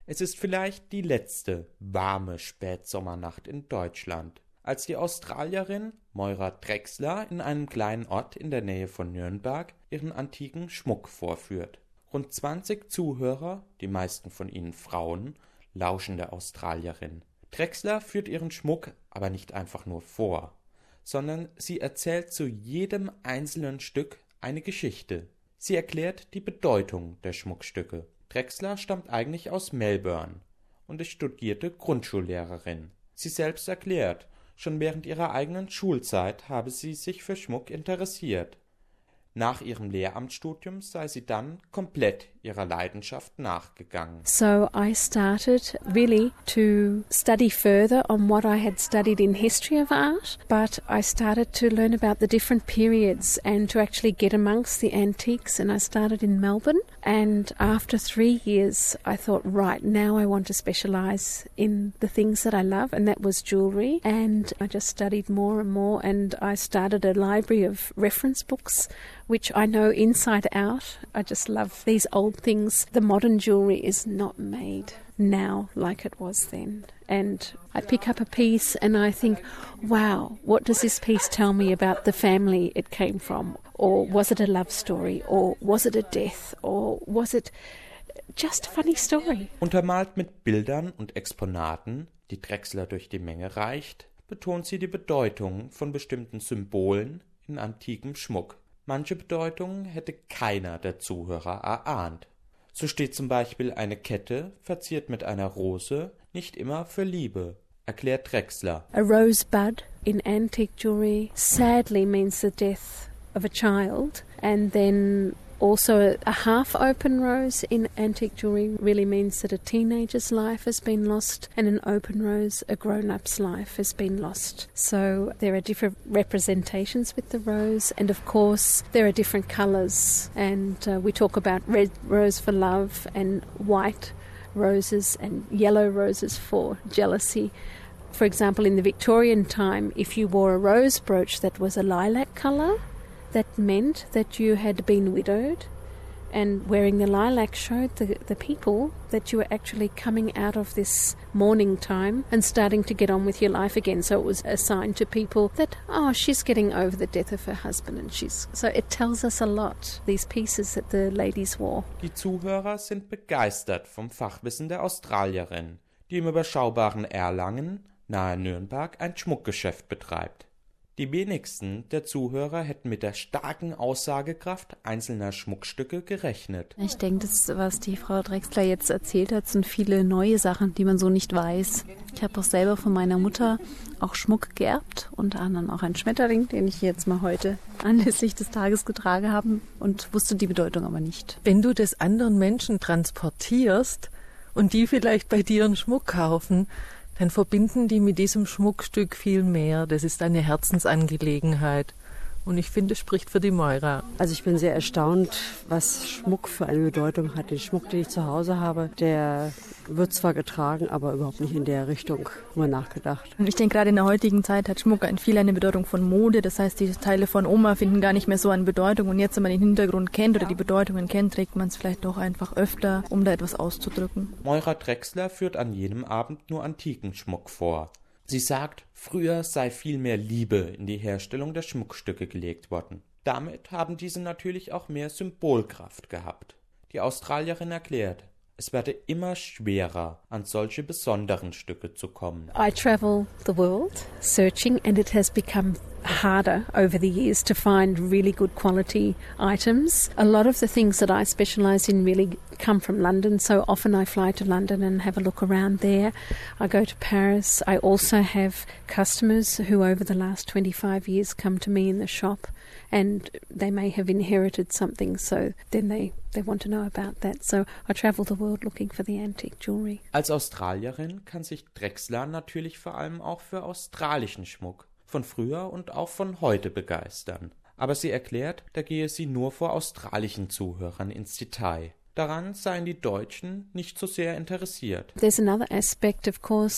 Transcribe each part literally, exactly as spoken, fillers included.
Es ist vielleicht die letzte warme Spätsommernacht in Deutschland, als die Australierin Moira Drechsler in einem kleinen Ort in der Nähe von Nürnberg ihren antiken Schmuck vorführt. Rund zwanzig Zuhörer, die meisten von ihnen Frauen, lauschen der Australierin. Drechsler führt ihren Schmuck aber nicht einfach nur vor, sondern sie erzählt zu jedem einzelnen Stück eine Geschichte. Sie erklärt die Bedeutung der Schmuckstücke. Drechsler stammt eigentlich aus Melbourne und ist studierte Grundschullehrerin. Sie selbst erklärt, schon während ihrer eigenen Schulzeit habe sie sich für Schmuck interessiert. Nach ihrem Lehramtsstudium sei sie dann komplett ihrer Leidenschaft nachgegangen. So I started really to study further on what I had studied in history of art, but I started to learn about the different periods and to actually get amongst the antiques, and I started in Melbourne, and after three years I thought, right, now I want to specialise in the things that I love, and that was jewellery, and I just studied more and more, and I started a library of reference books which I know inside out. I just love these old things. The modern jewellery is not made now like it was then. And I pick up a piece and I think, wow, what does this piece tell me about the family it came from? Or was it a love story? Or was it a death? Or was it just a funny story? Untermalt mit Bildern und Exponaten, die Drechsler durch die Menge reicht, betont sie die Bedeutung von bestimmten Symbolen in antikem Schmuck. Manche Bedeutungen hätte keiner der Zuhörer erahnt. So steht zum Beispiel eine Kette, verziert mit einer Rose, nicht immer für Liebe, erklärt Drechsler. A rosebud in antique jewelry sadly means the death of a child, and then also a half-open rose in antique jewelry really means that a teenager's life has been lost, and an open rose, a grown-up's life has been lost. So there are different representations with the rose, and of course there are different colours, and uh, we talk about red rose for love and white roses and yellow roses for jealousy. For example, in the Victorian time, if you wore a rose brooch that was a lilac colour, that meant that you had been widowed, and wearing the lilac showed the, the people that you were actually coming out of this mourning time and starting to get on with your life again. So it was a sign to people that, oh, she's getting over the death of her husband, and she's... So it tells us a lot, these pieces that the ladies wore. Die Zuhörer sind begeistert vom Fachwissen der Australierin, die im überschaubaren Erlangen nahe Nürnberg ein Schmuckgeschäft betreibt. Die wenigsten der Zuhörer hätten mit der starken Aussagekraft einzelner Schmuckstücke gerechnet. Ich denke, das, was die Frau Drechsler jetzt erzählt hat, sind viele neue Sachen, die man so nicht weiß. Ich habe auch selber von meiner Mutter auch Schmuck geerbt, unter anderem auch einen Schmetterling, den ich jetzt mal heute anlässlich des Tages getragen habe und wusste die Bedeutung aber nicht. Wenn du das anderen Menschen transportierst und die vielleicht bei dir einen Schmuck kaufen, dann verbinden die mit diesem Schmuckstück viel mehr. Das ist eine Herzensangelegenheit. Und ich finde, es spricht für die Moira. Also ich bin sehr erstaunt, was Schmuck für eine Bedeutung hat. Den Schmuck, den ich zu Hause habe, der wird zwar getragen, aber überhaupt nicht in der Richtung mal nachgedacht. Und ich denke, gerade in der heutigen Zeit hat Schmuck ein viel eine Bedeutung von Mode. Das heißt, die Teile von Oma finden gar nicht mehr so eine Bedeutung. Und jetzt, wenn man den Hintergrund kennt oder die Bedeutungen kennt, trägt man es vielleicht doch einfach öfter, um da etwas auszudrücken. Moira Drechsler führt an jenem Abend nur antiken Schmuck vor. Sie sagt, früher sei viel mehr Liebe in die Herstellung der Schmuckstücke gelegt worden. Damit haben diese natürlich auch mehr Symbolkraft gehabt. Die Australierin erklärt, es werde immer schwerer, an solche besonderen Stücke zu kommen. I travel the world searching, and it has become harder over the years to find really good quality items. A lot of the things that I specialise in really come from London, so often I fly to London and have a look around there. I go to Paris. I also have customers who over the last twenty-five years come to me in the shop, and they may have inherited something, so then they, they want to know about that. So I travel the world looking for the antique jewellery. Als Australierin kann sich Drechsler natürlich vor allem auch für australischen Schmuck von früher und auch von heute begeistern. Aber sie erklärt, da gehe sie nur vor australischen Zuhörern ins Detail. Daran seien die Deutschen nicht so sehr interessiert. There's another aspect, of course.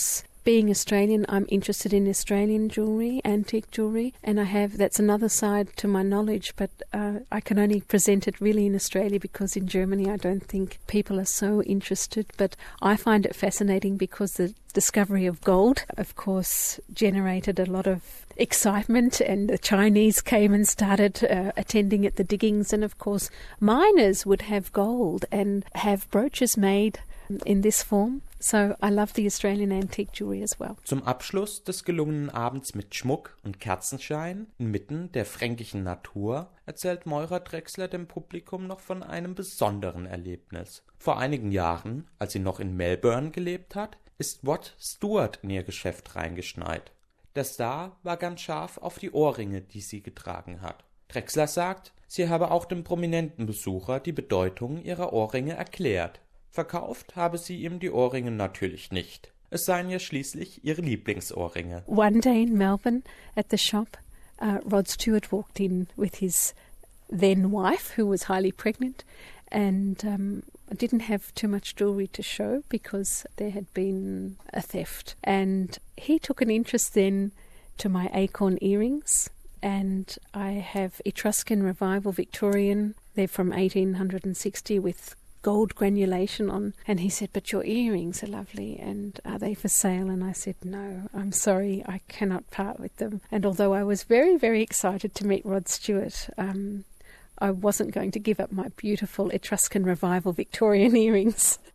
being Australian, I'm interested in Australian jewellery, antique jewellery, and I have, that's another side to my knowledge, but uh, I can only present it really in Australia because in Germany I don't think people are so interested. But I find it fascinating because the discovery of gold, of course, generated a lot of excitement, and the Chinese came and started uh, attending at the diggings, and of course miners would have gold and have brooches made in this form. So I love the Australian antique jewelry as well. Zum Abschluss des gelungenen Abends mit Schmuck und Kerzenschein inmitten der fränkischen Natur erzählt Moira Drechsler dem Publikum noch von einem besonderen Erlebnis. Vor einigen Jahren, als sie noch in Melbourne gelebt hat, ist Rod Stewart in ihr Geschäft reingeschneit. Der Star war ganz scharf auf die Ohrringe, die sie getragen hat. Drechsler sagt, sie habe auch dem prominenten Besucher die Bedeutung ihrer Ohrringe erklärt. Verkauft habe sie ihm die Ohrringe natürlich nicht. Es seien ja schließlich ihre Lieblingsohrringe. One day in Melbourne at the shop, uh, Rod Stewart walked in with his then wife, who was highly pregnant, and um, didn't have too much jewellery to show because there had been a theft. And he took an interest then to my acorn earrings, and I have Etruscan Revival Victorian. They're from eighteen sixty with gold granulation on, and he said, but your earrings are lovely, and are they for sale? And I said, no, I'm sorry, I cannot part with them. And although I was very, very excited to meet Rod Stewart, um, I wasn't going to give up my beautiful Etruscan Revival Victorian earrings.